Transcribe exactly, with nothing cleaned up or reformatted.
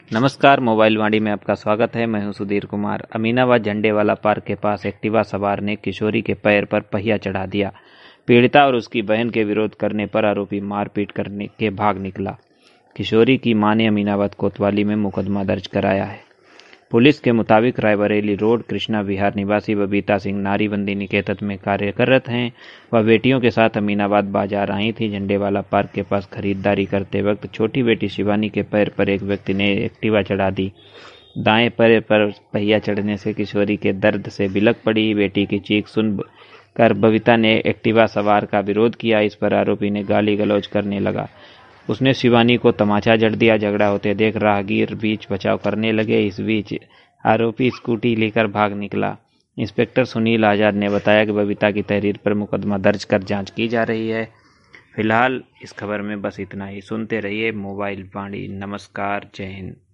नमस्कार, मोबाइल वाणी में आपका स्वागत है। मैं हूं सुधीर कुमार। अमीनाबाद झंडेवाला पार्क के पास एक्टिवा सवार ने किशोरी के पैर पर पहिया चढ़ा दिया। पीड़िता और उसकी बहन के विरोध करने पर आरोपी मारपीट करने के भाग निकला। किशोरी की मां ने अमीनाबाद कोतवाली में मुकदमा दर्ज कराया है। पुलिस के मुताबिक रायबरेली रोड कृष्णा विहार निवासी बबीता सिंह नारीबंदी निकेतन में कार्यरत हैं। वह बेटियों के साथ अमीनाबाद बाजार आई थी। झंडेवाला पार्क के पास खरीदारी करते वक्त छोटी बेटी शिवानी के पैर पर एक व्यक्ति ने एक्टिवा चढ़ा दी। दाएं पैर पर पहिया चढ़ने से किशोरी के दर्द से बिलख पड़ी। बेटी की चीख सुन कर बबीता ने एक्टिवा सवार का विरोध किया। इस पर आरोपी ने गाली गलौज करने लगा। उसने शिवानी को तमाचा जड़ दिया। झगड़ा होते देख राहगीर बीच बचाव करने लगे। इस बीच आरोपी स्कूटी लेकर भाग निकला। इंस्पेक्टर सुनील आजाद ने बताया कि बबीता की तहरीर पर मुकदमा दर्ज कर जांच की जा रही है। फिलहाल इस खबर में बस इतना ही। सुनते रहिए मोबाइल वाणी। नमस्कार, जय हिंद।